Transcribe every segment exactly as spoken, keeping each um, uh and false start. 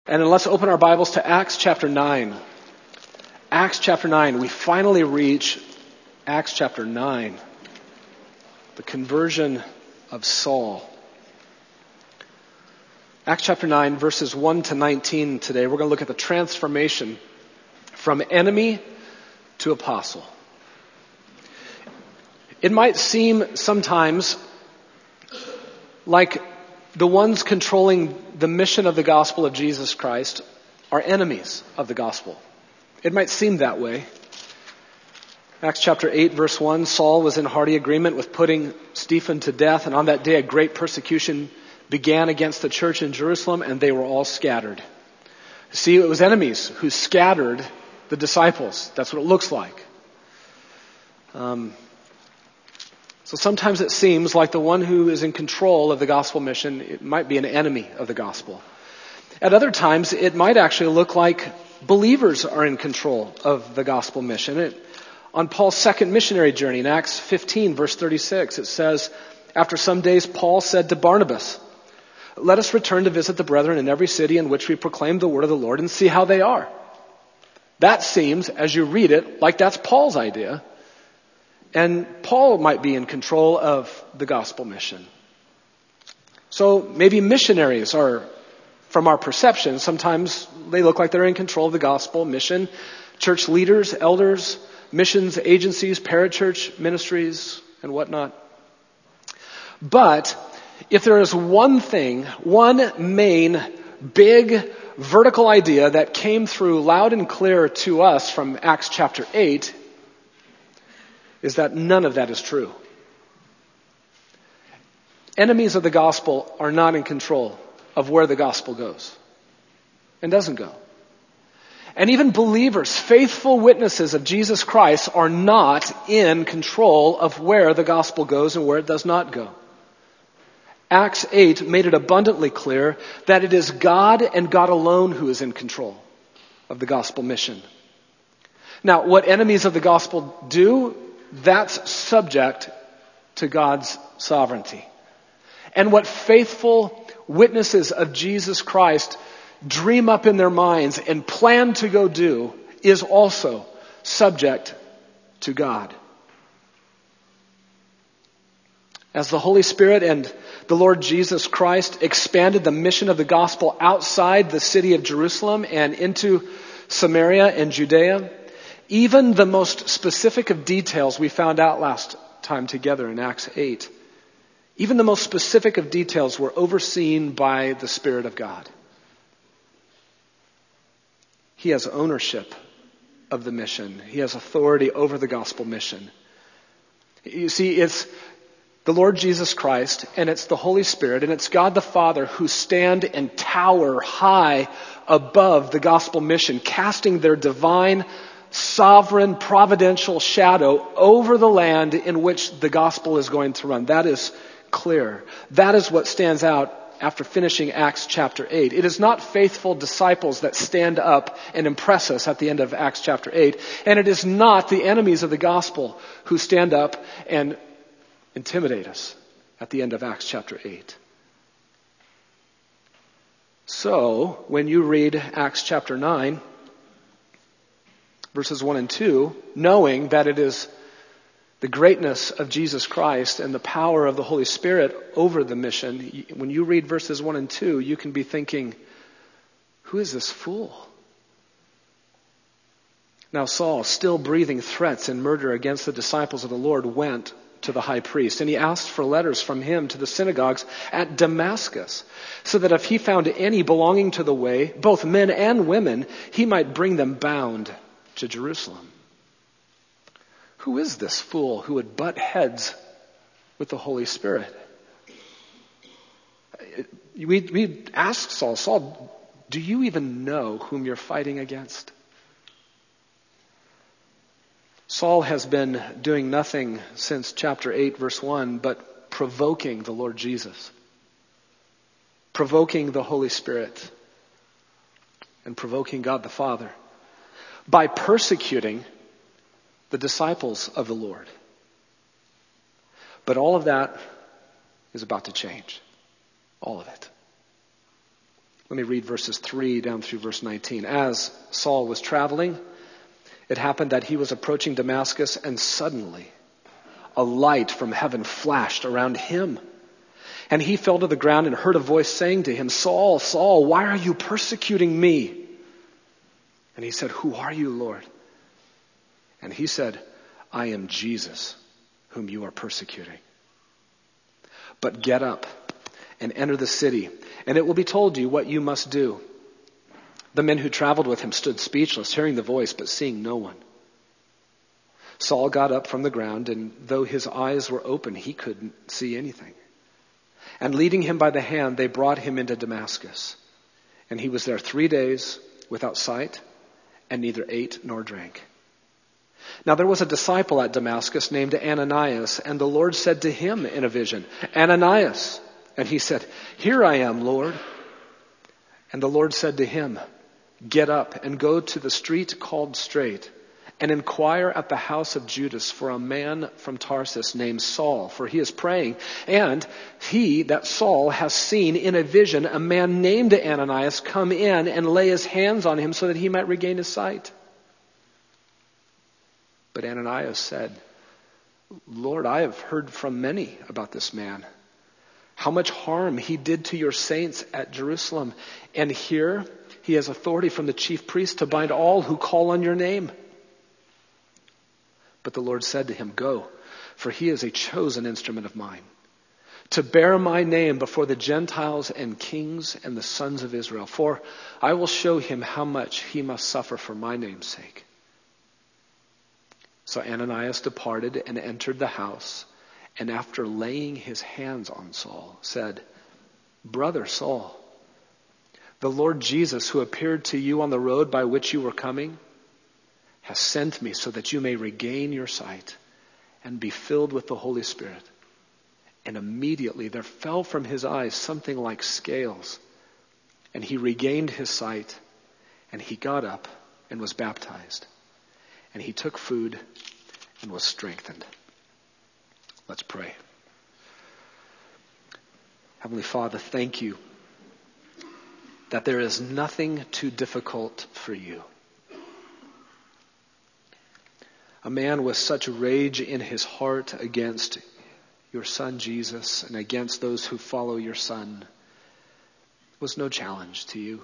And then let's open our Bibles to Acts chapter nine. Acts chapter nine. We finally reach Acts chapter nine. The conversion of Saul. Acts chapter nine, verses one to nineteen today. We're going to look at the transformation from enemy to apostle. It might seem sometimes like the ones controlling the mission of the gospel of Jesus Christ are enemies of the gospel. It might seem that way. Acts chapter eight, verse one, Saul was in hearty agreement with putting Stephen to death, and on that day a great persecution began against the church in Jerusalem, and they were all scattered. See, it was enemies who scattered the disciples. That's what it looks like. Um, so sometimes it seems like the one who is in control of the gospel mission, it might be an enemy of the gospel. At other times, it might actually look like believers are in control of the gospel mission. It, on Paul's second missionary journey in Acts fifteen, verse thirty-six, it says, after some days, Paul said to Barnabas, "Let us return to visit the brethren in every city in which we proclaim the word of the Lord and see how they are." That seems, as you read it, like that's Paul's idea. And Paul might be in control of the gospel mission. So maybe missionaries are, from our perception, sometimes they look like they're in control of the gospel mission. Church leaders, elders, missions agencies, parachurch ministries, and whatnot. But if there is one thing, one main, big, vertical idea that came through loud and clear to us from Acts chapter eight, is that none of that is true. Enemies of the gospel are not in control of where the gospel goes and doesn't go. And even believers, faithful witnesses of Jesus Christ, are not in control of where the gospel goes and where it does not go. Acts eight made it abundantly clear that it is God and God alone who is in control of the gospel mission. Now, what enemies of the gospel do, that's subject to God's sovereignty. And what faithful witnesses of Jesus Christ dream up in their minds and plan to go do is also subject to God. As the Holy Spirit and the Lord Jesus Christ expanded the mission of the gospel outside the city of Jerusalem and into Samaria and Judea, even the most specific of details we found out last time together in Acts eight, even the most specific of details were overseen by the Spirit of God. He has ownership of the mission. He has authority over the gospel mission. You see, it's the Lord Jesus Christ, and it's the Holy Spirit, and it's God the Father who stand and tower high above the gospel mission, casting their divine, sovereign, providential shadow over the land in which the gospel is going to run. That is clear. That is what stands out after finishing Acts chapter eight. It is not faithful disciples that stand up and impress us at the end of Acts chapter eight. And it is not the enemies of the gospel who stand up and intimidate us at the end of Acts chapter eight. So, when you read Acts chapter nine, verses one and two, knowing that it is the greatness of Jesus Christ and the power of the Holy Spirit over the mission, when you read verses one and two, you can be thinking, who is this fool? Now Saul, still breathing threats and murder against the disciples of the Lord, went to the high priest, and he asked for letters from him to the synagogues at Damascus, so that if he found any belonging to the way, both men and women, he might bring them bound to Jerusalem. Who is this fool who would butt heads with the Holy Spirit? We, we asked Saul, Saul, do you even know whom you're fighting against? Saul has been doing nothing since chapter eight, verse one, but provoking the Lord Jesus, provoking the Holy Spirit, and provoking God the Father by persecuting the disciples of the Lord. But all of that is about to change. All of it. Let me read verses three down through verse nineteen. As Saul was traveling, it happened that he was approaching Damascus, and suddenly a light from heaven flashed around him. And he fell to the ground and heard a voice saying to him, Saul, Saul, why are you persecuting me? And he said, who are you, Lord? And he said, I am Jesus, whom you are persecuting. But get up and enter the city, and it will be told you what you must do. The men who traveled with him stood speechless, hearing the voice, but seeing no one. Saul got up from the ground, and though his eyes were open, he couldn't see anything. And leading him by the hand, they brought him into Damascus. And he was there three days without sight, and neither ate nor drank. Now there was a disciple at Damascus named Ananias, and the Lord said to him in a vision, Ananias. And he said, here I am, Lord. And the Lord said to him, get up and go to the street called Straight, and inquire at the house of Judas for a man from Tarsus named Saul, for he is praying. And he, that Saul, has seen in a vision a man named Ananias come in and lay his hands on him so that he might regain his sight. But Ananias said, Lord, I have heard from many about this man, how much harm he did to your saints at Jerusalem. And here he has authority from the chief priest to bind all who call on your name. But the Lord said to him, go, for he is a chosen instrument of mine, to bear my name before the Gentiles and kings and the sons of Israel. For I will show him how much he must suffer for my name's sake. So Ananias departed and entered the house, and after laying his hands on Saul, said, Brother Saul, the Lord Jesus, who appeared to you on the road by which you were coming, has sent me so that you may regain your sight and be filled with the Holy Spirit. And immediately there fell from his eyes something like scales, and he regained his sight, and he got up and was baptized. And he took food and was strengthened. Let's pray. Heavenly Father, thank you that there is nothing too difficult for you. A man with such rage in his heart against your Son Jesus and against those who follow your Son was no challenge to you,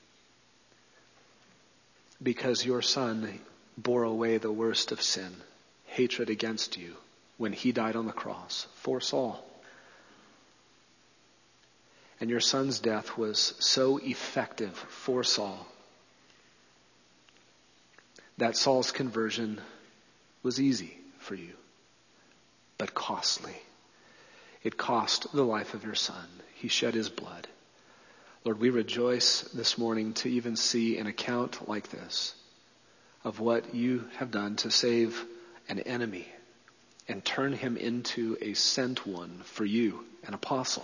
because your Son bore away the worst of sin, hatred against you, when he died on the cross for Saul. And your Son's death was so effective for Saul that Saul's conversion was easy for you, but costly. It cost the life of your Son. He shed his blood. Lord, we rejoice this morning to even see an account like this of what you have done to save an enemy and turn him into a sent one for you, an apostle.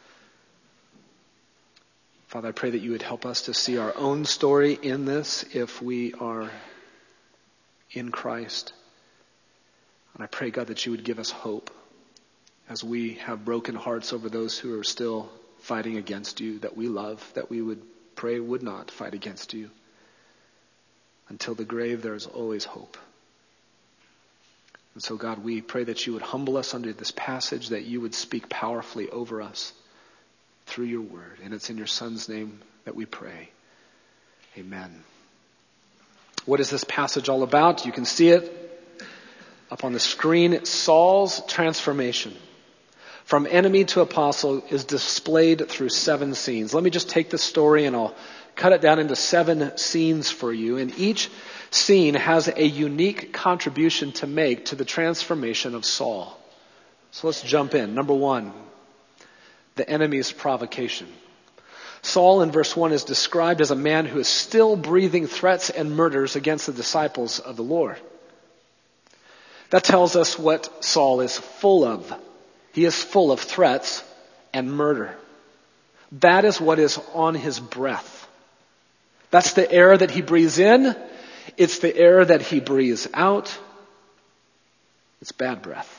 Father, I pray that you would help us to see our own story in this if we are in Christ. And I pray, God, that you would give us hope as we have broken hearts over those who are still fighting against you, that we love, that we would pray would not fight against you. Until the grave, there is always hope. And so, God, we pray that you would humble us under this passage, that you would speak powerfully over us through your word. And it's in your Son's name that we pray. Amen. What is this passage all about? You can see it up on the screen. Saul's transformation from enemy to apostle is displayed through seven scenes. Let me just take the story and I'll cut it down into seven scenes for you. And each scene has a unique contribution to make to the transformation of Saul. So let's jump in. Number one, the enemy's provocation. Saul in verse one is described as a man who is still breathing threats and murders against the disciples of the Lord. That tells us what Saul is full of. He is full of threats and murder. That is what is on his breath. That's the air that he breathes in. It's the air that he breathes out. It's bad breath.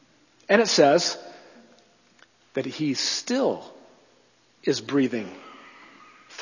And it says that he still is breathing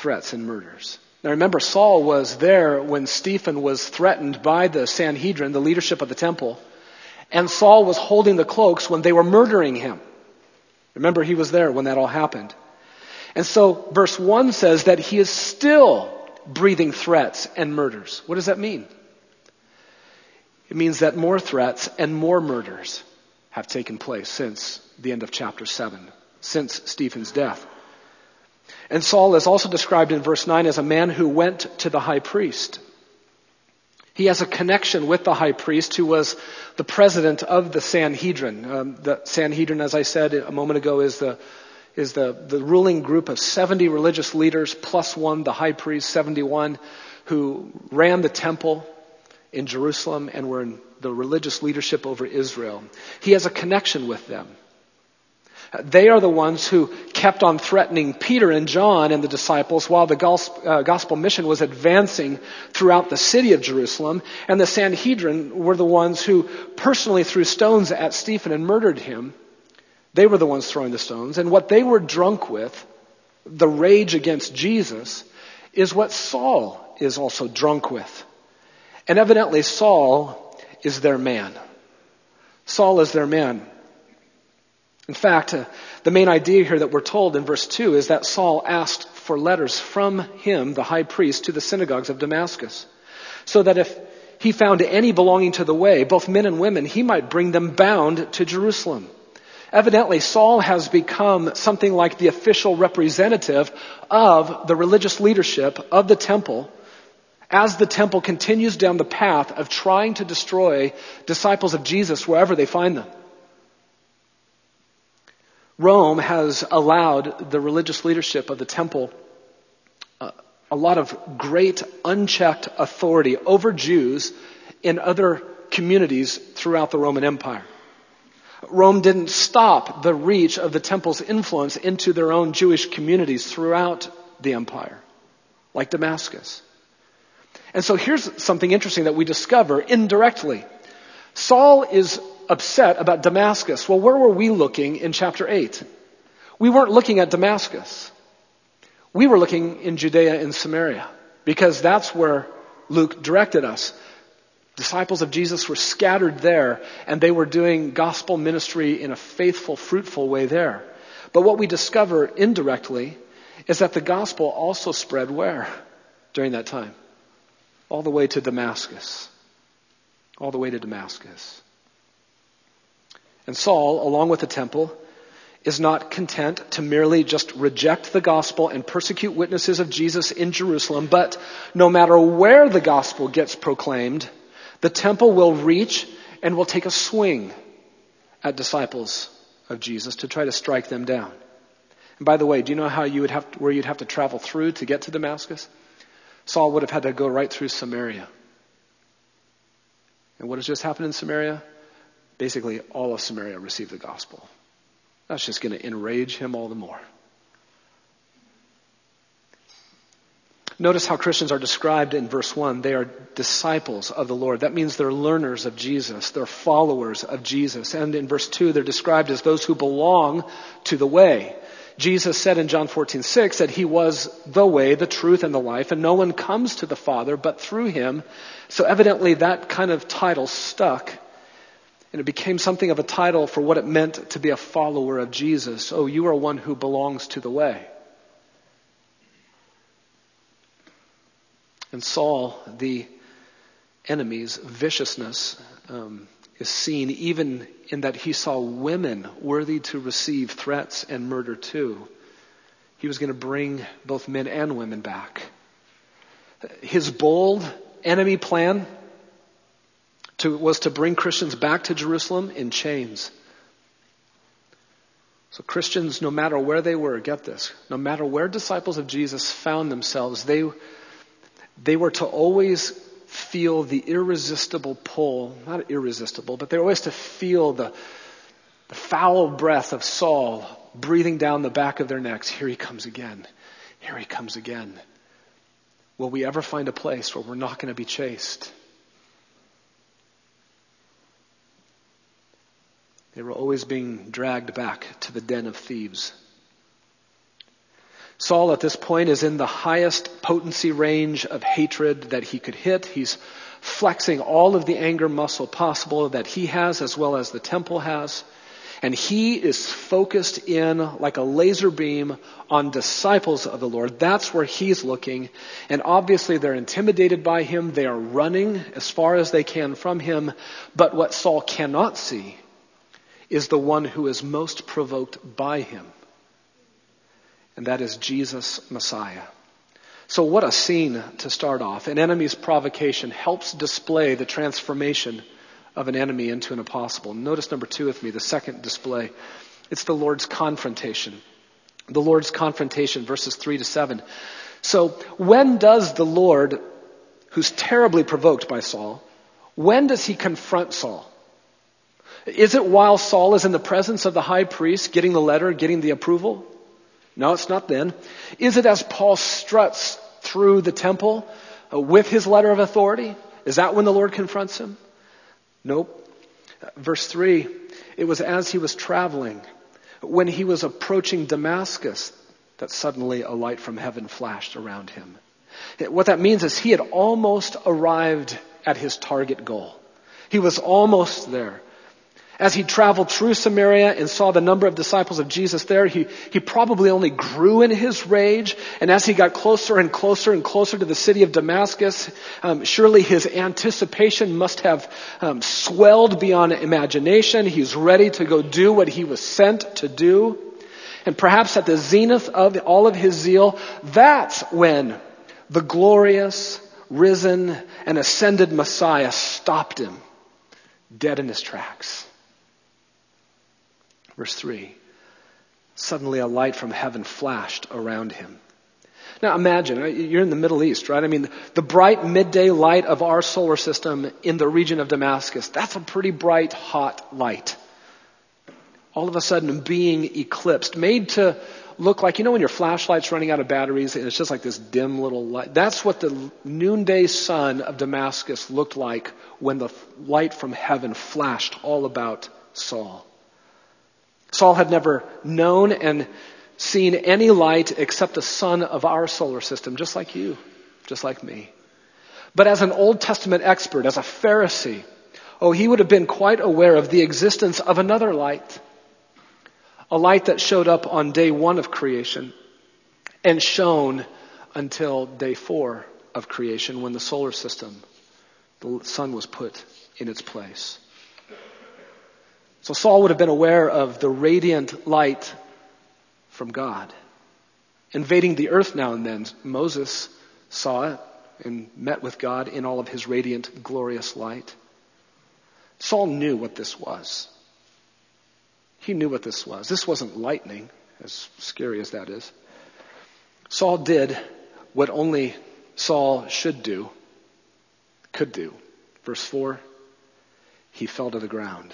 threats and murders. Now remember, Saul was there when Stephen was threatened by the Sanhedrin, the leadership of the temple, and Saul was holding the cloaks when they were murdering him. Remember, he was there when that all happened. And so verse one says that he is still breathing threats and murders. What does that mean? It means that more threats and more murders have taken place since the end of chapter seven, since Stephen's death. And Saul is also described in verse nine as a man who went to the high priest. He has a connection with the high priest who was the president of the Sanhedrin. Um, the Sanhedrin, as I said a moment ago, is the is the, the ruling group of seventy religious leaders plus one, the high priest, seventy-one, who ran the temple in Jerusalem and were in the religious leadership over Israel. He has a connection with them. They are the ones who kept on threatening Peter and John and the disciples while the gospel, uh, gospel mission was advancing throughout the city of Jerusalem. And the Sanhedrin were the ones who personally threw stones at Stephen and murdered him. They were the ones throwing the stones. And what they were drunk with, the rage against Jesus, is what Saul is also drunk with. And evidently Saul is their man. Saul is their man. In fact, uh, the main idea here that we're told in verse two is that Saul asked for letters from him, the high priest, to the synagogues of Damascus, so that if he found any belonging to the way, both men and women, he might bring them bound to Jerusalem. Evidently, Saul has become something like the official representative of the religious leadership of the temple as the temple continues down the path of trying to destroy disciples of Jesus wherever they find them. Rome has allowed the religious leadership of the temple uh, a lot of great unchecked authority over Jews in other communities throughout the Roman Empire. Rome didn't stop the reach of the temple's influence into their own Jewish communities throughout the empire, like Damascus. And so here's something interesting that we discover indirectly. Saul is upset about Damascus. Well, where were we looking in chapter eight? We weren't looking at Damascus. We were looking in Judea and Samaria, because that's where Luke directed us. Disciples of Jesus were scattered there, and they were doing gospel ministry in a faithful, fruitful way there. But what we discover indirectly is that the gospel also spread where during that time? All the way to Damascus. All the way to Damascus. And Saul, along with the temple, is not content to merely just reject the gospel and persecute witnesses of Jesus in Jerusalem, but no matter where the gospel gets proclaimed, the temple will reach and will take a swing at disciples of Jesus to try to strike them down. And by the way, do you know how you would have to, where you'd have to travel through to get to Damascus? Saul would have had to go right through Samaria. And what has just happened in Samaria? Basically, all of Samaria received the gospel. That's just going to enrage him all the more. Notice how Christians are described in verse one. They are disciples of the Lord. That means they're learners of Jesus. They're followers of Jesus. And in verse two, they're described as those who belong to the way. Jesus said in John fourteen six that he was the way, the truth, and the life, and no one comes to the Father but through him. So evidently that kind of title stuck, and it became something of a title for what it meant to be a follower of Jesus. Oh, you are one who belongs to the way. And Saul, the enemy's viciousness um, is seen even in that he saw women worthy to receive threats and murder too. He was going to bring both men and women back. His bold enemy plan to, was to bring Christians back to Jerusalem in chains. So Christians, no matter where they were, get this, no matter where disciples of Jesus found themselves, they They were to always feel the irresistible pull, not irresistible, but they were always to feel the, the foul breath of Saul breathing down the back of their necks. Here he comes again. Here he comes again. Will we ever find a place where we're not going to be chased? They were always being dragged back to the den of thieves. Saul at this point is in the highest potency range of hatred that he could hit. He's flexing all of the anger muscle possible that he has as well as the temple has. And he is focused in like a laser beam on disciples of the Lord. That's where he's looking. And obviously they're intimidated by him. They are running as far as they can from him. But what Saul cannot see is the one who is most provoked by him. And that is Jesus, Messiah. So what a scene to start off. An enemy's provocation helps display the transformation of an enemy into an apostle. Notice number two with me, the second display. It's the Lord's confrontation. The Lord's confrontation, verses three to seven. So when does the Lord, who's terribly provoked by Saul, when does he confront Saul? Is it while Saul is in the presence of the high priest, getting the letter, getting the approval? No, it's not then. Is it as Paul struts through the temple uh, with his letter of authority? Is that when the Lord confronts him? Nope. Verse three, it was as he was traveling, when he was approaching Damascus, that suddenly a light from heaven flashed around him. What that means is he had almost arrived at his target goal. He was almost there. As he traveled through Samaria and saw the number of disciples of Jesus there, he, he probably only grew in his rage. And as he got closer and closer and closer to the city of Damascus, um, surely his anticipation must have um, swelled beyond imagination. He's ready to go do what he was sent to do. And perhaps at the zenith of all of his zeal, that's when the glorious, risen, and ascended Messiah stopped him, dead in his tracks. Verse three, suddenly a light from heaven flashed around him. Now imagine, you're in the Middle East, right? I mean, the bright midday light of our solar system in the region of Damascus, that's a pretty bright, hot light. All of a sudden being eclipsed, made to look like, you know when your flashlight's running out of batteries and it's just like this dim little light? That's what the noonday sun of Damascus looked like when the light from heaven flashed all about Saul. Saul had never known and seen any light except the sun of our solar system, just like you, just like me. But as an Old Testament expert, as a Pharisee, oh, he would have been quite aware of the existence of another light. A light that showed up on day one of creation and shone until day four of creation when the solar system, the sun was put in its place. So Saul would have been aware of the radiant light from God invading the earth now and then. Moses saw it and met with God in all of his radiant, glorious light. Saul knew what this was. He knew what this was. This wasn't lightning, as scary as that is. Saul did what only Saul should do, could do. Verse four, he fell to the ground.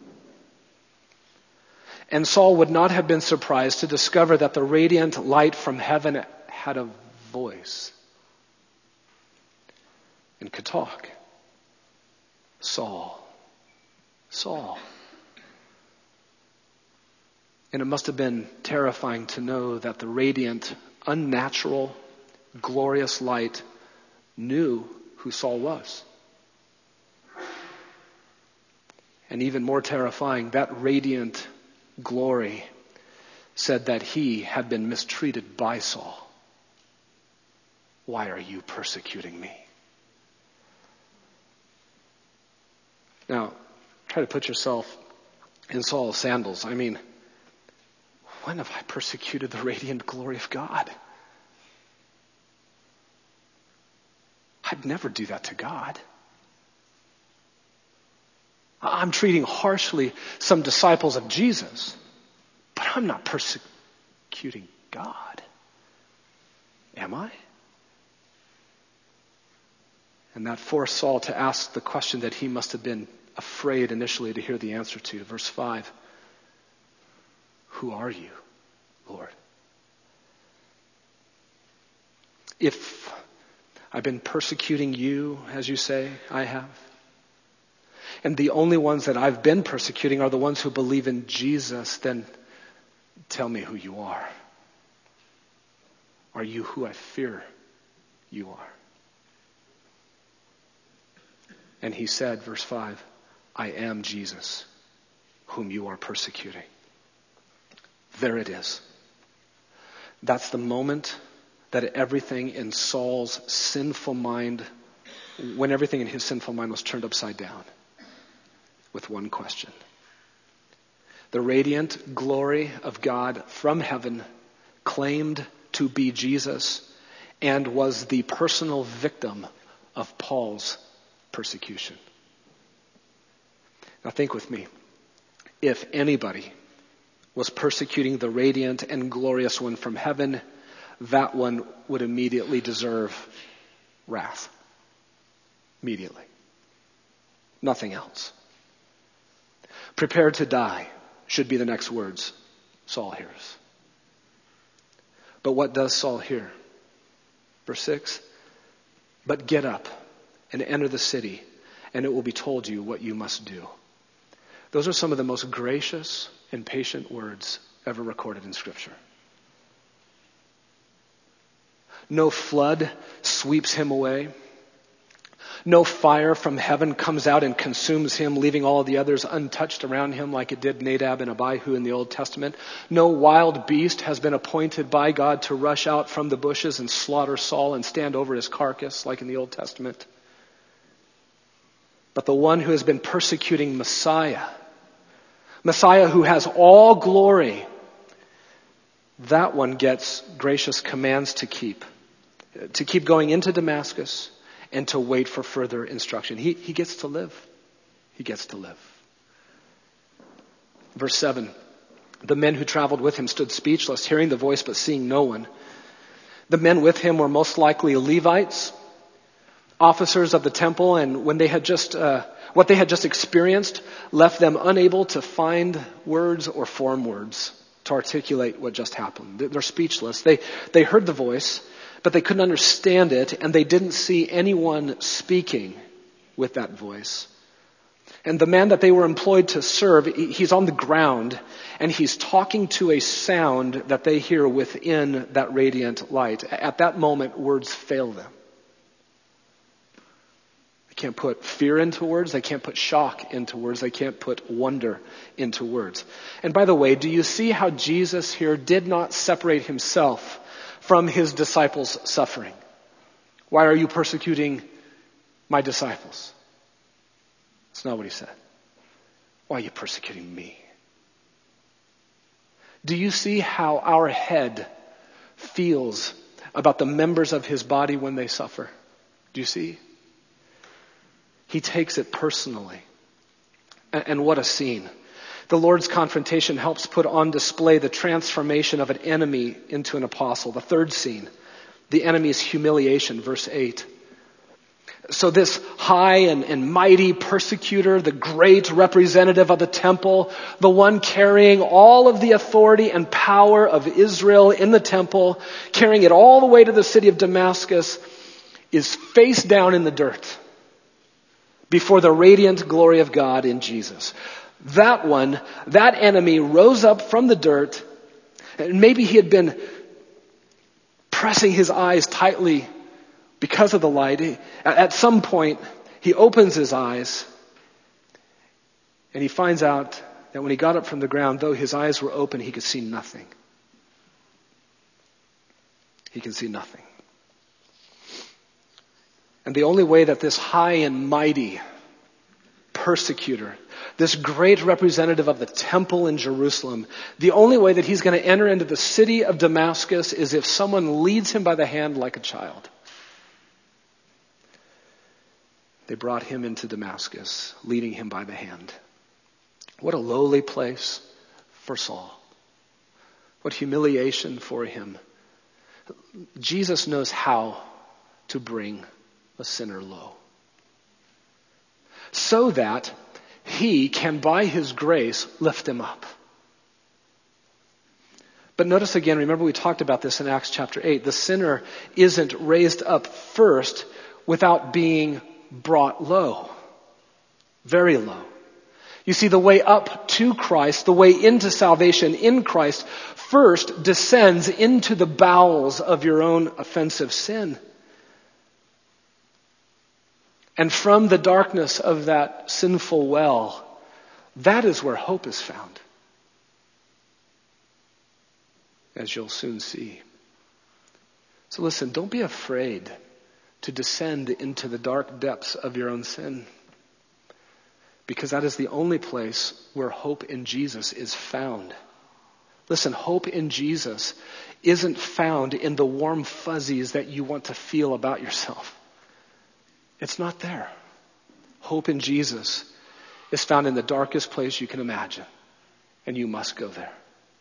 And Saul would not have been surprised to discover that the radiant light from heaven had a voice and could talk. Saul, Saul. And it must have been terrifying to know that the radiant, unnatural, glorious light knew who Saul was. And even more terrifying, that radiant glory said that he had been mistreated by Saul. Why are you persecuting me? Now, try to put yourself in Saul's sandals. I mean, when have I persecuted the radiant glory of God? I'd never do that to God. I'm treating harshly some disciples of Jesus, but I'm not persecuting God. Am I? And that forced Saul to ask the question that he must have been afraid initially to hear the answer to. Verse five. Who are you, Lord? If I've been persecuting you, as you say, I have. And the only ones that I've been persecuting are the ones who believe in Jesus, then tell me who you are. are you who I fear you are? And he said, verse five, I am Jesus, whom you are persecuting. There it is. That's the moment that everything in Saul's sinful mind, when everything in his sinful mind was turned upside down with one question. The radiant glory of God from heaven claimed to be Jesus and was the personal victim of Paul's persecution. Now think with me. If anybody was persecuting the radiant and glorious one from heaven, that one would immediately deserve wrath. Immediately. Nothing else. Prepare to die should be the next words Saul hears. But what does Saul hear? Verse six, but get up and enter the city, and it will be told you what you must do. Those are some of the most gracious and patient words ever recorded in Scripture. No flood sweeps him away. No fire from heaven comes out and consumes him, leaving all of the others untouched around him like it did Nadab and Abihu in the Old Testament. No wild beast has been appointed by God to rush out from the bushes and slaughter Saul and stand over his carcass like in the Old Testament. But the one who has been persecuting Messiah, Messiah who has all glory, that one gets gracious commands to keep. To keep going into Damascus and to wait for further instruction. He, he gets to live. He gets to live. Verse seven, the men who traveled with him stood speechless, hearing the voice but seeing no one. The men with him were most likely Levites, officers of the temple, and when they had just, uh, what they had just experienced left them unable to find words or form words to articulate what just happened. They're speechless. They, they heard the voice, but they couldn't understand it, and they didn't see anyone speaking with that voice. And the man that they were employed to serve, he's on the ground, and he's talking to a sound that they hear within that radiant light. At that moment, words fail them. They can't put fear into words. They can't put shock into words. They can't put wonder into words. And by the way, do you see how Jesus here did not separate himself from his disciples' suffering? Why are you persecuting my disciples? That's not what he said. Why are you persecuting me? Do you see how our head feels about the members of his body when they suffer? Do you see? He takes it personally. And what a scene. The Lord's confrontation helps put on display the transformation of an enemy into an apostle. The third scene, the enemy's humiliation, verse eight. So this high and, and mighty persecutor, the great representative of the temple, the one carrying all of the authority and power of Israel in the temple, carrying it all the way to the city of Damascus, is face down in the dirt before the radiant glory of God in Jesus. That one, that enemy rose up from the dirt, and maybe he had been pressing his eyes tightly because of the light. At some point, he opens his eyes, and he finds out that when he got up from the ground, though his eyes were open, he could see nothing. He can see nothing. And the only way that this high and mighty persecutor, this great representative of the temple in Jerusalem, the only way that he's going to enter into the city of Damascus is if someone leads him by the hand like a child. They brought him into Damascus, leading him by the hand. What a lowly place for Saul. What humiliation for him. Jesus knows how to bring a sinner low, so that he can, by his grace, lift him up. But notice again, remember we talked about this in Acts chapter eight. The sinner isn't raised up first without being brought low. Very low. You see, the way up to Christ, the way into salvation in Christ, first descends into the bowels of your own offensive sin. And from the darkness of that sinful well, that is where hope is found, as you'll soon see. So listen, don't be afraid to descend into the dark depths of your own sin, because that is the only place where hope in Jesus is found. Listen, hope in Jesus isn't found in the warm fuzzies that you want to feel about yourself. It's not there. Hope in Jesus is found in the darkest place you can imagine, and you must go there.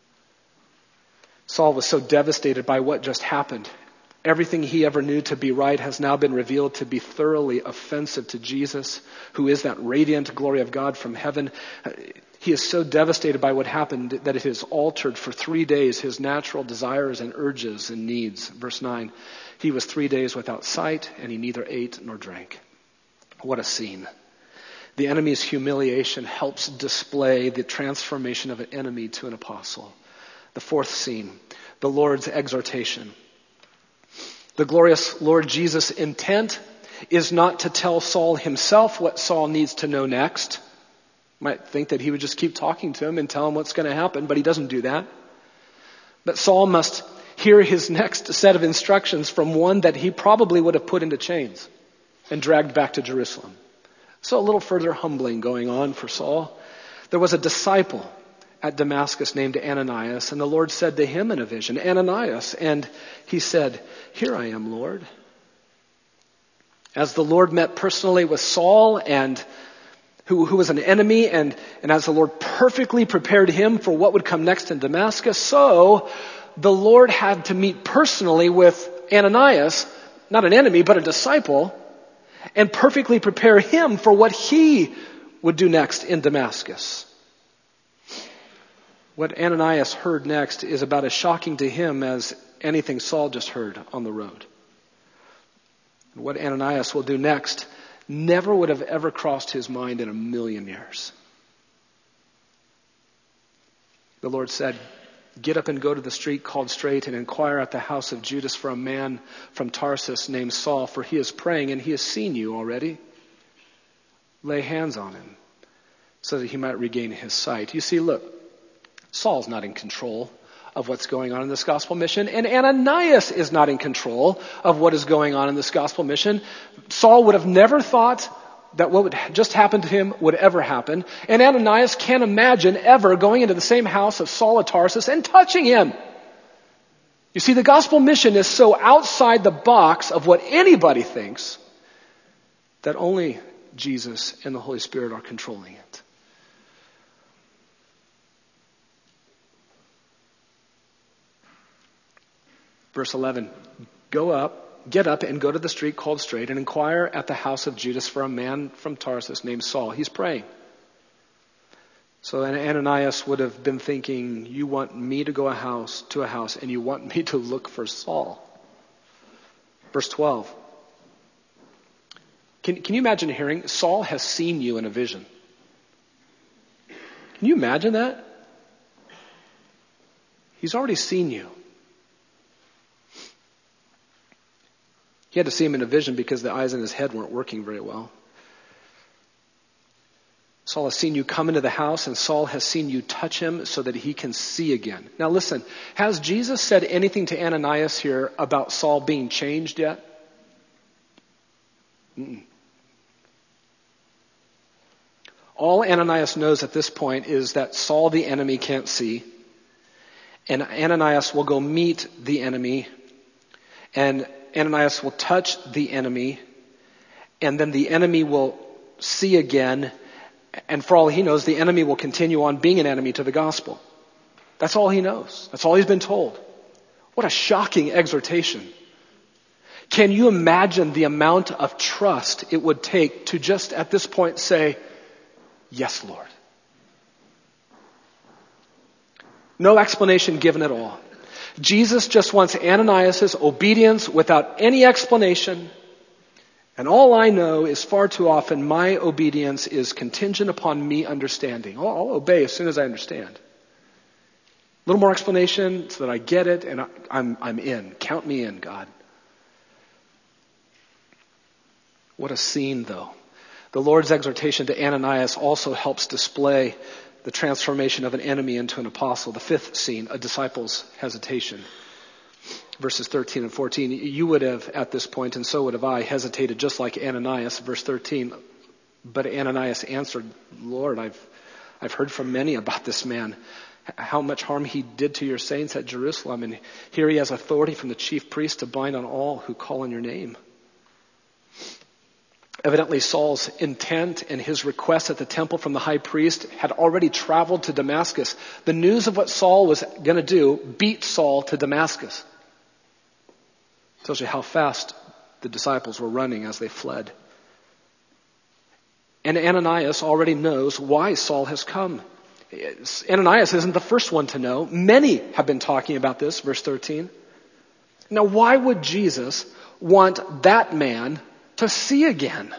Saul was so devastated by what just happened. Everything he ever knew to be right has now been revealed to be thoroughly offensive to Jesus, who is that radiant glory of God from heaven. He is so devastated by what happened that it has altered for three days his natural desires and urges and needs. Verse nine, he was three days without sight, and he neither ate nor drank. What a scene. The enemy's humiliation helps display the transformation of an enemy to an apostle. The fourth scene, the Lord's exhortation. The glorious Lord Jesus' intent is not to tell Saul himself what Saul needs to know next. You might think that he would just keep talking to him and tell him what's going to happen, but he doesn't do that. But Saul must hear his next set of instructions from one that he probably would have put into chains and dragged back to Jerusalem. So a little further humbling going on for Saul. There was a disciple at Damascus named Ananias, and the Lord said to him in a vision, Ananias, and he said, Here I am, Lord. As the Lord met personally with Saul, and who, who was an enemy, and, and as the Lord perfectly prepared him for what would come next in Damascus, so the Lord had to meet personally with Ananias, not an enemy, but a disciple, and perfectly prepare him for what he would do next in Damascus. What Ananias heard next is about as shocking to him as anything Saul just heard on the road. What Ananias will do next never would have ever crossed his mind in a million years. The Lord said, Get up and go to the street called Straight and inquire at the house of Judas for a man from Tarsus named Saul, for he is praying and he has seen you already. Lay hands on him so that he might regain his sight. You see, look, Saul's not in control of what's going on in this gospel mission, and Ananias is not in control of what is going on in this gospel mission. Saul would have never thought that what would just happen to him would ever happen, and Ananias can't imagine ever going into the same house of Saul of Tarsus and touching him. You see, the gospel mission is so outside the box of what anybody thinks that only Jesus and the Holy Spirit are controlling it. Verse eleven, go up, get up and go to the street called Straight and inquire at the house of Judas for a man from Tarsus named Saul. He's praying. So Ananias would have been thinking, you want me to go a house to a house and you want me to look for Saul. Verse twelve. Can, can you imagine hearing, Saul has seen you in a vision? Can you imagine that? He's already seen you. He had to see him in a vision because the eyes in his head weren't working very well. Saul has seen you come into the house, and Saul has seen you touch him so that he can see again. Now listen, has Jesus said anything to Ananias here about Saul being changed yet? Mm-mm. All Ananias knows at this point is that Saul the enemy can't see, and Ananias will go meet the enemy, and Ananias will touch the enemy, and then the enemy will see again, and for all he knows, the enemy will continue on being an enemy to the gospel. That's all he knows. That's all he's been told. What a shocking exhortation. Can you imagine the amount of trust it would take to just at this point say, yes, Lord? No explanation given at all. Jesus just wants Ananias' obedience without any explanation. And all I know is far too often my obedience is contingent upon me understanding. I'll, I'll obey as soon as I understand. little more explanation so that I get it, and I, I'm, I'm in. Count me in, God. What a scene, though. The Lord's exhortation to Ananias also helps display the transformation of an enemy into an apostle. The fifth scene, a disciple's hesitation. Verses thirteen and fourteen. You would have, at this point, and so would have I, hesitated just like Ananias. Verse thirteen. But Ananias answered, Lord, I've, I've heard from many about this man, how much harm he did to your saints at Jerusalem. And here he has authority from the chief priest to bind on all who call on your name. Evidently, Saul's intent and his request at the temple from the high priest had already traveled to Damascus. The news of what Saul was going to do beat Saul to Damascus. Tells you how fast the disciples were running as they fled. And Ananias already knows why Saul has come. Ananias isn't the first one to know. Many have been talking about this, verse thirteen. Now, why would Jesus want that man to see again?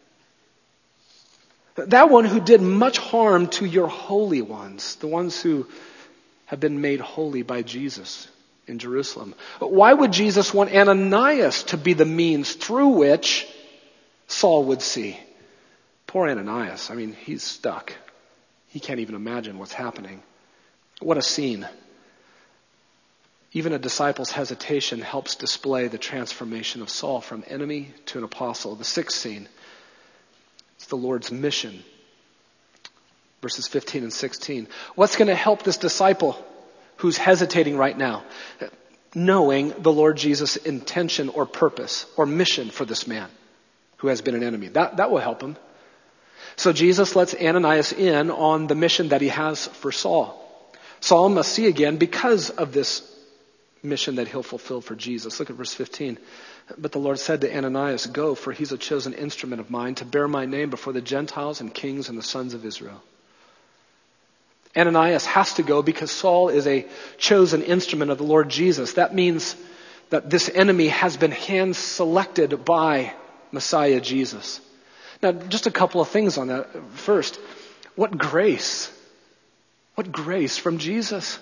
That one who did much harm to your holy ones, the ones who have been made holy by Jesus in Jerusalem. But why would Jesus want Ananias to be the means through which Saul would see? Poor Ananias. I mean, he's stuck. He can't even imagine what's happening. What a scene. Even a disciple's hesitation helps display the transformation of Saul from enemy to an apostle. The sixth scene, it's the Lord's mission. Verses fifteen and sixteen. What's going to help this disciple who's hesitating right now? Knowing the Lord Jesus' intention or purpose or mission for this man who has been an enemy. That, that will help him. So Jesus lets Ananias in on the mission that he has for Saul. Saul must see again because of this mission that he'll fulfill for Jesus. Look at verse fifteen. But the Lord said to Ananias, go, for he's a chosen instrument of mine to bear my name before the Gentiles and kings and the sons of Israel. Ananias has to go because Saul is a chosen instrument of the Lord Jesus. That means that this enemy has been hand-selected by Messiah Jesus. Now, just a couple of things on that. First, what grace. What grace from Jesus.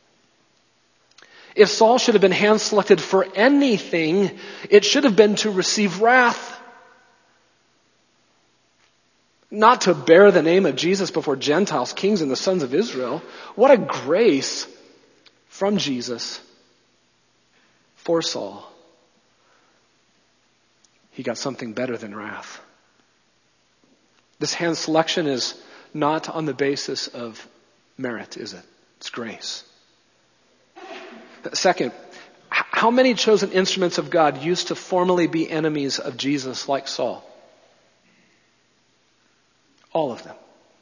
If Saul should have been hand-selected for anything, it should have been to receive wrath. Not to bear the name of Jesus before Gentiles, kings, and the sons of Israel. What a grace from Jesus for Saul. He got something better than wrath. This hand selection is not on the basis of merit, is it? It's grace. Second, how many chosen instruments of God used to formerly be enemies of Jesus like Saul? All of them.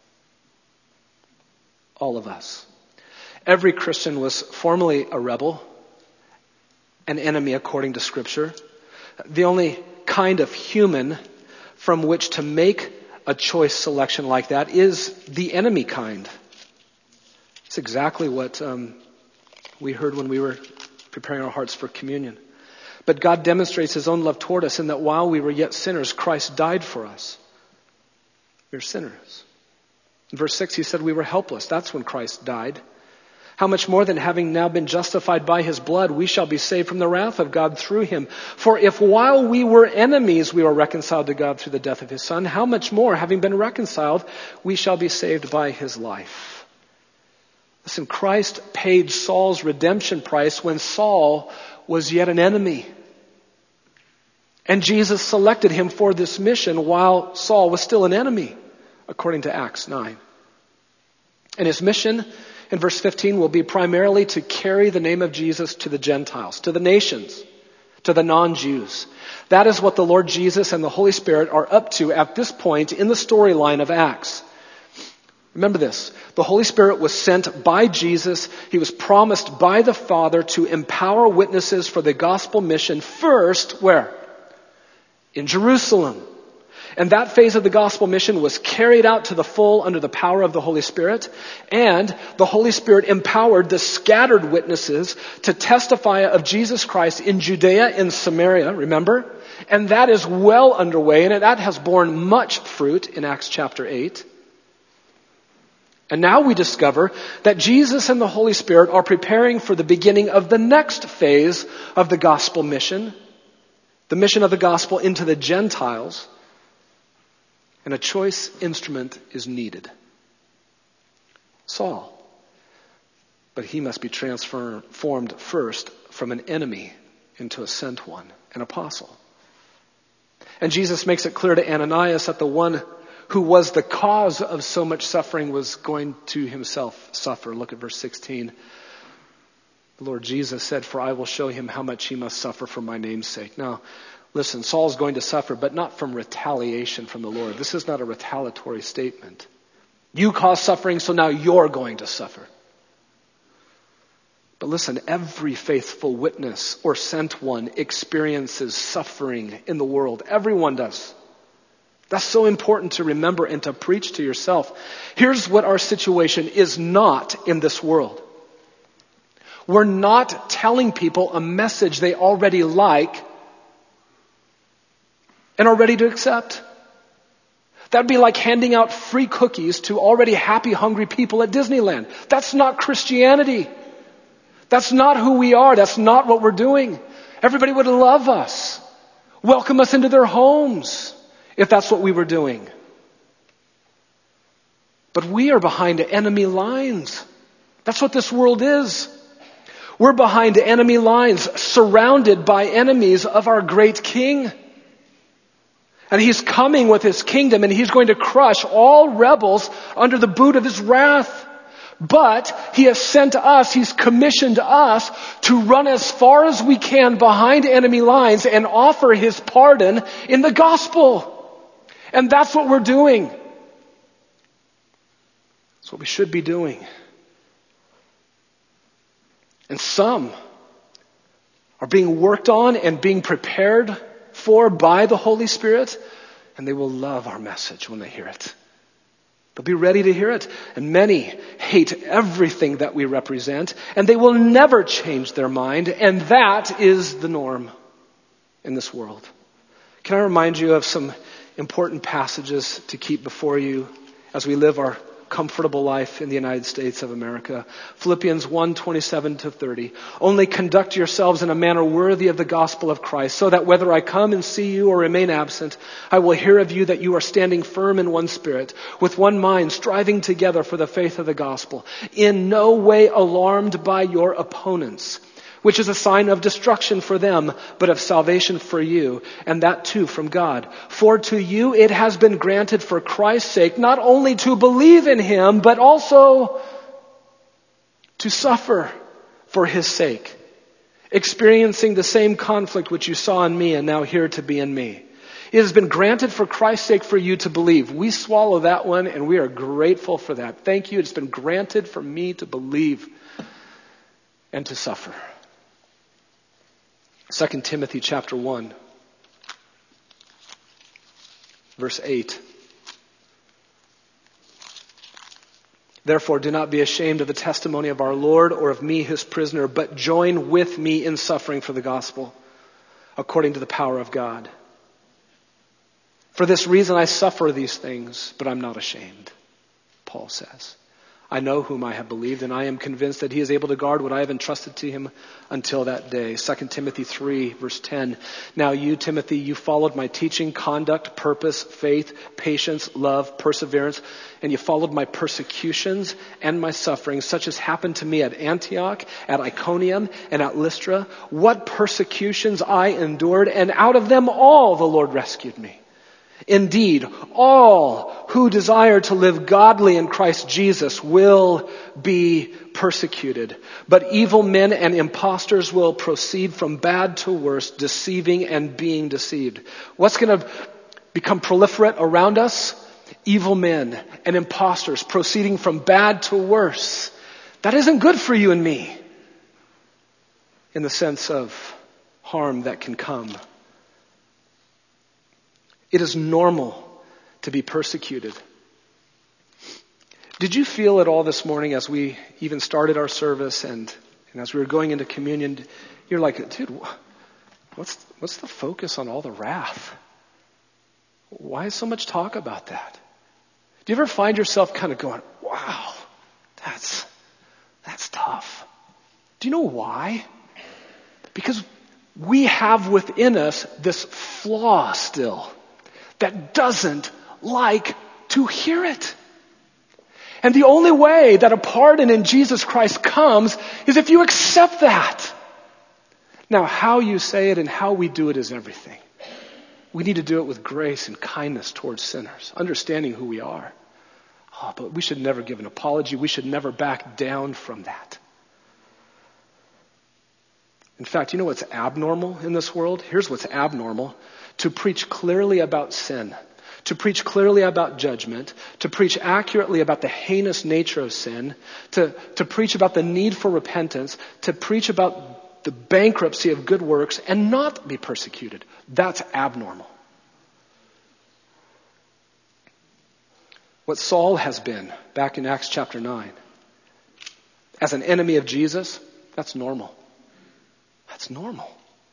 All of us. Every Christian was formerly a rebel, an enemy according to Scripture. The only kind of human from which to make a choice selection like that is the enemy kind. It's exactly what um, we heard when we were preparing our hearts for communion. But God demonstrates His own love toward us in that while we were yet sinners, Christ died for us. We're sinners. In verse six, He said we were helpless. That's when Christ died. How much more than having now been justified by His blood, we shall be saved from the wrath of God through Him. For if while we were enemies, we were reconciled to God through the death of His Son, how much more, having been reconciled, we shall be saved by His life. Listen, Christ paid Saul's redemption price when Saul was yet an enemy. And Jesus selected him for this mission while Saul was still an enemy, according to Acts nine. And his mission in verse fifteen will be primarily to carry the name of Jesus to the Gentiles, to the nations, to the non-Jews. That is what the Lord Jesus and the Holy Spirit are up to at this point in the storyline of Acts. Remember this, the Holy Spirit was sent by Jesus. He was promised by the Father to empower witnesses for the gospel mission first, where? In Jerusalem. And that phase of the gospel mission was carried out to the full under the power of the Holy Spirit. And the Holy Spirit empowered the scattered witnesses to testify of Jesus Christ in Judea and Samaria, remember? And that is well underway, and that has borne much fruit in Acts chapter eight. And now we discover that Jesus and the Holy Spirit are preparing for the beginning of the next phase of the gospel mission, the mission of the gospel into the Gentiles, and a choice instrument is needed. Saul. But he must be transformed first from an enemy into a sent one, an apostle. And Jesus makes it clear to Ananias that the one who was the cause of so much suffering was going to himself suffer. Look at verse sixteen. The Lord Jesus said, "For I will show him how much he must suffer for my name's sake." Now, listen, Saul's going to suffer, but not from retaliation from the Lord. This is not a retaliatory statement. You caused suffering, so now you're going to suffer. But listen, every faithful witness or sent one experiences suffering in the world. Everyone does. That's so important to remember and to preach to yourself. Here's what our situation is not in this world. We're not telling people a message they already like and are ready to accept. That'd be like handing out free cookies to already happy, hungry people at Disneyland. That's not Christianity. That's not who we are. That's not what we're doing. Everybody would love us, welcome us into their homes if that's what we were doing. But we are behind enemy lines. That's what this world is. We're behind enemy lines, surrounded by enemies of our great King. And he's coming with his kingdom, and he's going to crush all rebels under the boot of his wrath. But he has sent us, he's commissioned us to run as far as we can behind enemy lines and offer his pardon in the gospel. And that's what we're doing. That's what we should be doing. And some are being worked on and being prepared for by the Holy Spirit, and they will love our message when they hear it. They'll be ready to hear it. And many hate everything that we represent, and they will never change their mind, and that is the norm in this world. Can I remind you of some important passages to keep before you as we live our comfortable life in the United States of America? Philippians one, twenty-seven to thirty. Only conduct yourselves in a manner worthy of the gospel of Christ, so that whether I come and see you or remain absent, I will hear of you that you are standing firm in one spirit, with one mind, striving together for the faith of the gospel, in no way alarmed by your opponents, which is a sign of destruction for them, but of salvation for you, and that too from God. For to you it has been granted for Christ's sake, not only to believe in him, but also to suffer for his sake, experiencing the same conflict which you saw in me and now hear to be in me. It has been granted for Christ's sake for you to believe. We swallow that one, and we are grateful for that. Thank you. It's been granted for me to believe and to suffer. Second Timothy chapter one, verse eight. Therefore, do not be ashamed of the testimony of our Lord or of me, his prisoner, but join with me in suffering for the gospel, according to the power of God. For this reason I suffer these things, but I'm not ashamed, Paul says. I know whom I have believed, and I am convinced that he is able to guard what I have entrusted to him until that day. Second Timothy three, verse ten. Now you, Timothy, you followed my teaching, conduct, purpose, faith, patience, love, perseverance, and you followed my persecutions and my sufferings, such as happened to me at Antioch, at Iconium, and at Lystra. What persecutions I endured, and out of them all the Lord rescued me. Indeed, all who desire to live godly in Christ Jesus will be persecuted. But evil men and impostors will proceed from bad to worse, deceiving and being deceived. What's going to become proliferate around us? Evil men and impostors proceeding from bad to worse. That isn't good for you and me in the sense of harm that can come. It is normal to be persecuted. Did you feel at all this morning as we even started our service and, and as we were going into communion, you're like, dude, what's, what's the focus on all the wrath? Why is so much talk about that? Do you ever find yourself kind of going, wow, That's, that's tough. Do you know why? Because we have within us this flaw still that doesn't like to hear it. And the only way that a pardon in Jesus Christ comes is if you accept that. Now, how you say it and how we do it is everything. We need to do it with grace and kindness towards sinners, understanding who we are. Oh, but we should never give an apology. We should never back down from that. In fact, you know what's abnormal in this world? Here's what's abnormal. To preach clearly about sin, to preach clearly about judgment, to preach accurately about the heinous nature of sin, to, to preach about the need for repentance, to preach about the bankruptcy of good works and not be persecuted. That's abnormal. What Saul has been back in Acts chapter nine, as an enemy of Jesus, that's normal. That's normal.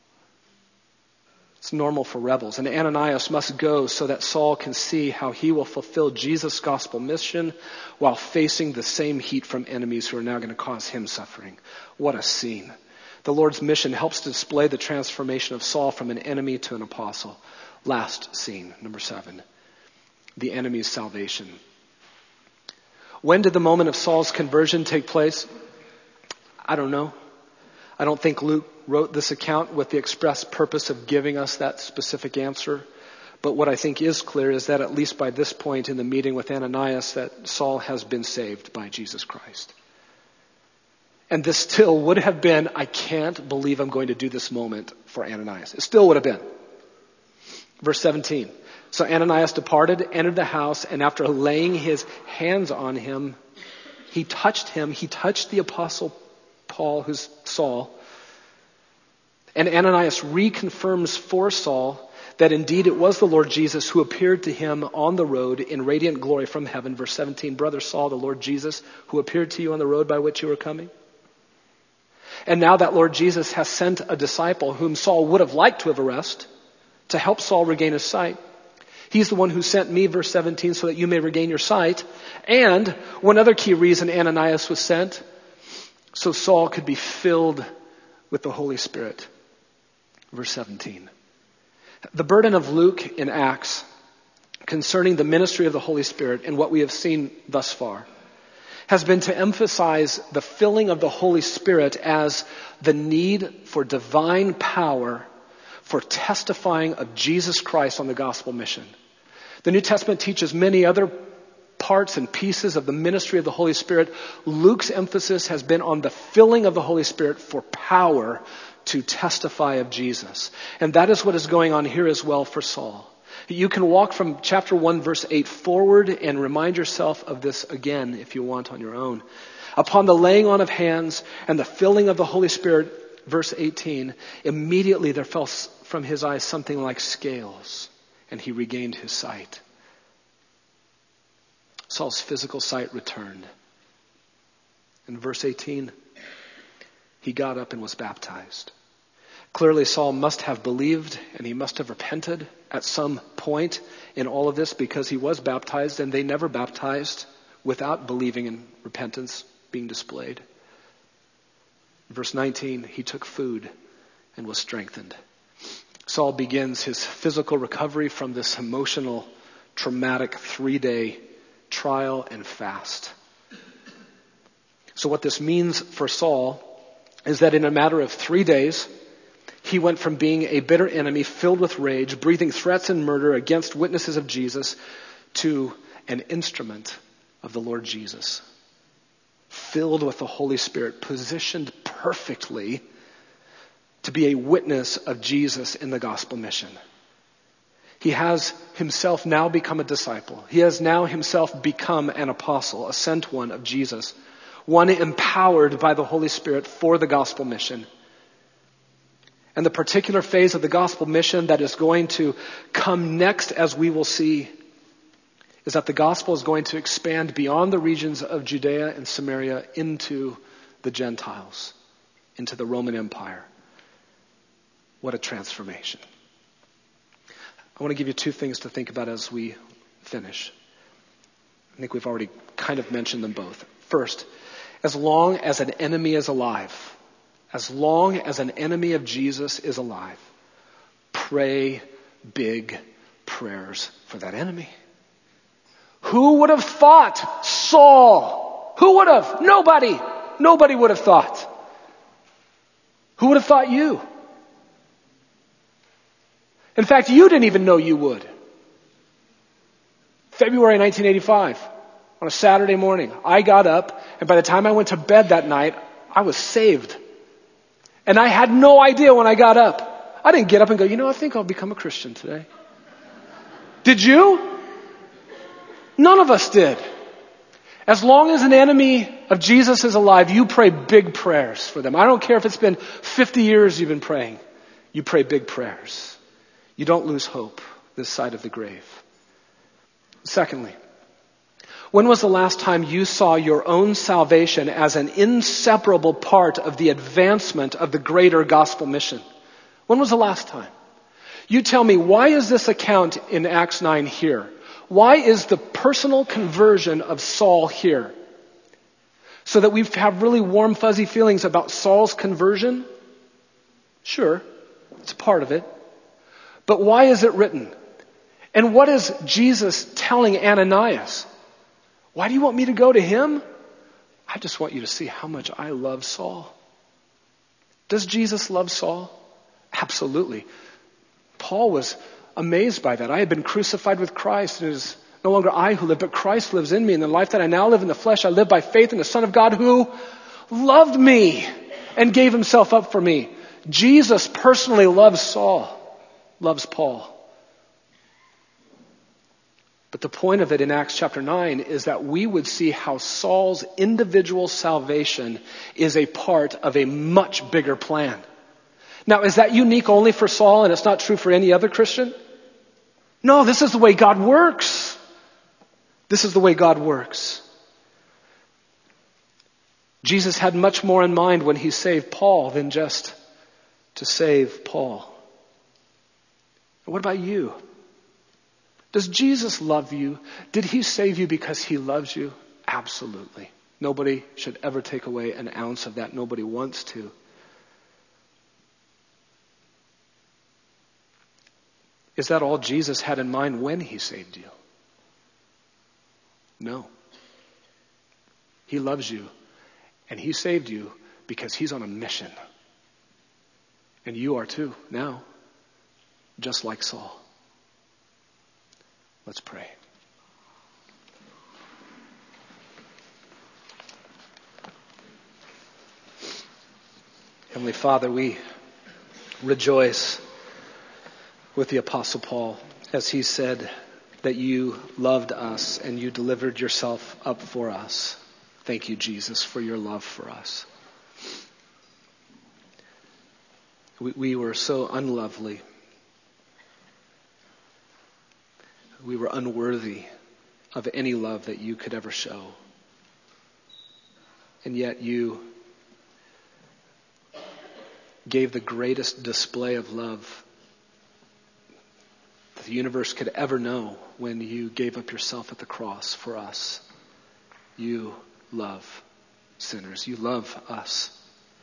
It's normal for rebels. And Ananias must go so that Saul can see how he will fulfill Jesus' gospel mission while facing the same heat from enemies who are now going to cause him suffering. What a scene. The Lord's mission helps to display the transformation of Saul from an enemy to an apostle. Last scene, number seven. The enemy's salvation. When did the moment of Saul's conversion take place? I don't know. I don't think Luke wrote this account with the express purpose of giving us that specific answer. But what I think is clear is that at least by this point in the meeting with Ananias, that Saul has been saved by Jesus Christ. And this still would have been, I can't believe I'm going to do this moment for Ananias. It still would have been. Verse seventeen. So Ananias departed, entered the house, and after laying his hands on him, he touched him. He touched the apostle Paul, who's Saul. And Ananias reconfirms for Saul that indeed it was the Lord Jesus who appeared to him on the road in radiant glory from heaven. Verse seventeen, Brother Saul, the Lord Jesus who appeared to you on the road by which you were coming. And now that Lord Jesus has sent a disciple whom Saul would have liked to have arrested to help Saul regain his sight. He's the one who sent me, verse seventeen, so that you may regain your sight. And one other key reason Ananias was sent, so Saul could be filled with the Holy Spirit. Verse seventeen. The burden of Luke in Acts concerning the ministry of the Holy Spirit and what we have seen thus far has been to emphasize the filling of the Holy Spirit as the need for divine power for testifying of Jesus Christ on the gospel mission. The New Testament teaches many other parts and pieces of the ministry of the Holy Spirit. Luke's emphasis has been on the filling of the Holy Spirit for power to testify of Jesus. And that is what is going on here as well for Saul. You can walk from chapter one, verse eight forward and remind yourself of this again if you want on your own. Upon the laying on of hands and the filling of the Holy Spirit, verse eighteen, immediately there fell from his eyes something like scales, and he regained his sight. Saul's physical sight returned. In verse eighteen, he got up and was baptized. Clearly, Saul must have believed and he must have repented at some point in all of this because he was baptized and they never baptized without believing and repentance being displayed. Verse nineteen, he took food and was strengthened. Saul begins his physical recovery from this emotional, traumatic three-day trial and fast. So what this means for Saul is that in a matter of three days, he went from being a bitter enemy filled with rage, breathing threats and murder against witnesses of Jesus, to an instrument of the Lord Jesus, filled with the Holy Spirit, positioned perfectly to be a witness of Jesus in the gospel mission. He has himself now become a disciple. He has now himself become an apostle, a sent one of Jesus, one empowered by the Holy Spirit for the gospel mission. And the particular phase of the gospel mission that is going to come next, as we will see, is that the gospel is going to expand beyond the regions of Judea and Samaria into the Gentiles, into the Roman Empire. What a transformation. I want to give you two things to think about as we finish. I think we've already kind of mentioned them both. First, as long as an enemy is alive, as long as an enemy of Jesus is alive, pray big prayers for that enemy. Who would have thought Saul? Who would have? Nobody. Nobody would have thought. Who would have thought you? In fact, you didn't even know you would. February nineteen eighty-five, on a Saturday morning, I got up, and by the time I went to bed that night, I was saved. And I had no idea when I got up. I didn't get up and go, you know, I think I'll become a Christian today. Did you? None of us did. As long as an enemy of Jesus is alive, you pray big prayers for them. I don't care if it's been fifty years you've been praying. You pray big prayers. You don't lose hope this side of the grave. Secondly, when was the last time you saw your own salvation as an inseparable part of the advancement of the greater gospel mission? When was the last time? You tell me, why is this account in Acts nine here? Why is the personal conversion of Saul here? So that we have really warm, fuzzy feelings about Saul's conversion? Sure, it's part of it. But why is it written? And what is Jesus telling Ananias? Why do you want me to go to him? I just want you to see how much I love Saul. Does Jesus love Saul? Absolutely. Paul was amazed by that. I had been crucified with Christ, and it is no longer I who live, but Christ lives in me. In the life that I now live in the flesh, I live by faith in the Son of God who loved me and gave himself up for me. Jesus personally loves Saul, loves Paul. But the point of it in Acts chapter nine is that we would see how Saul's individual salvation is a part of a much bigger plan. Now, is that unique only for Saul and it's not true for any other Christian? No, this is the way God works. This is the way God works. Jesus had much more in mind when he saved Paul than just to save Paul. What about you? Does Jesus love you? Did he save you because he loves you? Absolutely. Nobody should ever take away an ounce of that. Nobody wants to. Is that all Jesus had in mind when he saved you? No. He loves you, and he saved you because he's on a mission. And you are too, now, just like Saul. Let's pray. Heavenly Father, we rejoice with the Apostle Paul as he said that you loved us and you delivered yourself up for us. Thank you, Jesus, for your love for us. We, we were so unlovely. We were unworthy of any love that you could ever show. And yet you gave the greatest display of love that the universe could ever know when you gave up yourself at the cross for us. You love sinners. You love us.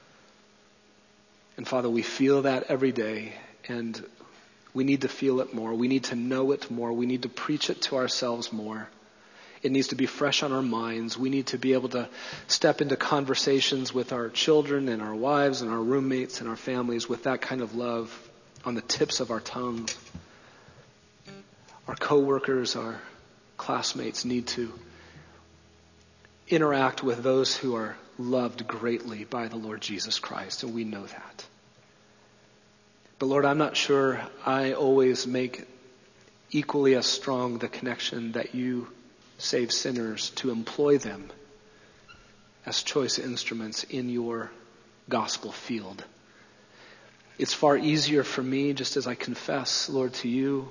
And Father, we feel that every day, and we need to feel it more. We need to know it more. We need to preach it to ourselves more. It needs to be fresh on our minds. We need to be able to step into conversations with our children and our wives and our roommates and our families with that kind of love on the tips of our tongues. Our coworkers, our classmates need to interact with those who are loved greatly by the Lord Jesus Christ, and we know that. But Lord, I'm not sure I always make equally as strong the connection that you save sinners to employ them as choice instruments in your gospel field. It's far easier for me, just as I confess, Lord, to you,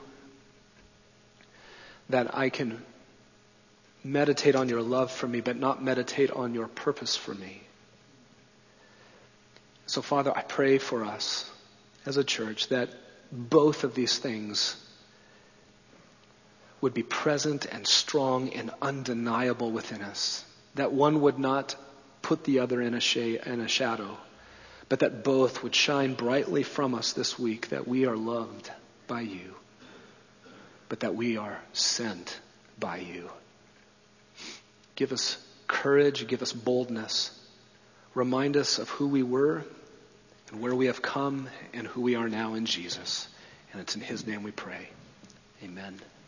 that I can meditate on your love for me, but not meditate on your purpose for me. So, Father, I pray for us as a church that both of these things would be present and strong and undeniable within us. that one would not put the other in a, shade, in a shadow, but that both would shine brightly from us this week, that we are loved by you, but that we are sent by you. Give us courage, give us boldness. Remind us of who we were and where we have come and who we are now in Jesus. And it's in his name we pray. Amen.